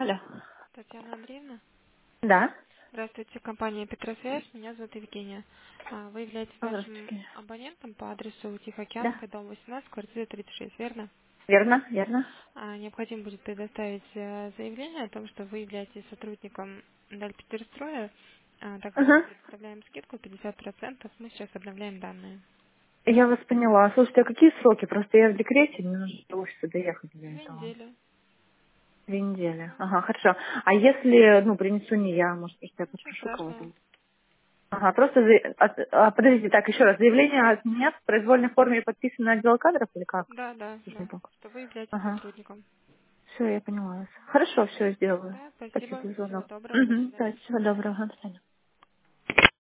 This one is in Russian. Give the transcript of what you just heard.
Алло. Татьяна Андреевна. Да. Здравствуйте, компания Петросвязь. Меня зовут Евгения. Вы являетесь нашим Здравствуйте. абонентом по адресу Да. Тихоокеанская, дом 18, квартира 36, верно? Верно, верно. Необходимо будет предоставить заявление о том, что вы являетесь сотрудником Дальпетерстроя. Так как мы Ага. предоставляем скидку 50%, мы сейчас обновляем данные. Я вас поняла. Слушайте, а какие сроки? Просто я в декрете, мне нужно до офиса доехать для 2 этого. недели. 2 недели. Ага, хорошо. А если, принесу не я, может, просто я Ничего попрошу кого-то? страшного. Ага, просто, подождите, так, еще раз. Заявление от меня в произвольной форме подписано на отдел кадров или как? Да, да, Я ж не да. поняла. Что вы являетесь Ага. сотрудником. Все, я поняла вас. Хорошо, все сделаю. Да, спасибо. Спасибо за Всего звонок. доброго. До Угу. Да, свидания. всего доброго. До свидания.